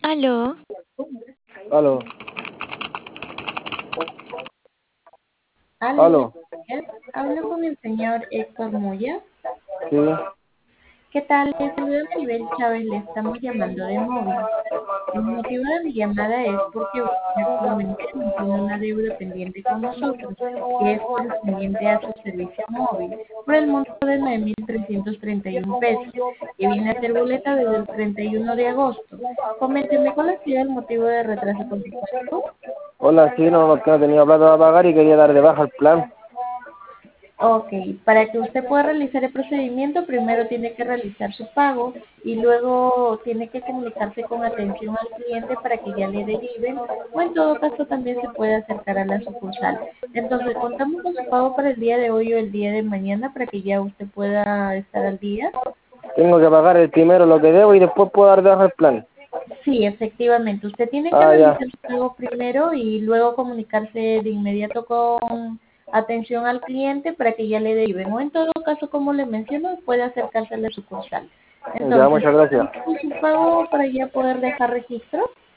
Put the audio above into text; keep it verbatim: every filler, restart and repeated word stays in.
Aló, Aló, Aló, aló, buenos días. Hablo con el señor Héctor Moya. sí, ¿Qué tal? Les saluda Maribel Chávez, le estamos llamando de móvil. El motivo de mi llamada es porque usted actualmente mantiene una deuda pendiente con nosotros, que es correspondiente a su servicio móvil, por el monto de nueve mil trescientos treinta y uno pesos, que viene a ser boleta desde el treinta y uno de agosto. Coménteme cuál ha sido el motivo de retraso con su pago. hola, sí, no, no, que no tenía plata para pagar y quería dar de baja el plan. Ok, para que usted pueda realizar el procedimiento, primero tiene que realizar su pago y luego tiene que comunicarse con atención al cliente para que ya le deriven o en todo caso también se puede acercar a la sucursal. Entonces, contamos con su pago para el día de hoy o el día de mañana para que ya usted pueda estar al día. Tengo que pagar el primero lo que debo y después puedo dar de baja el plan. Sí, efectivamente. Usted tiene que Ah, ya, realizar su pago primero y luego comunicarse de inmediato con atención al cliente para que ya le deriven. O en todo caso, como le menciono, puede acercarse a la sucursal. ya, Entonces, muchas gracias. ¿contamos con su pago para ya poder dejar registro?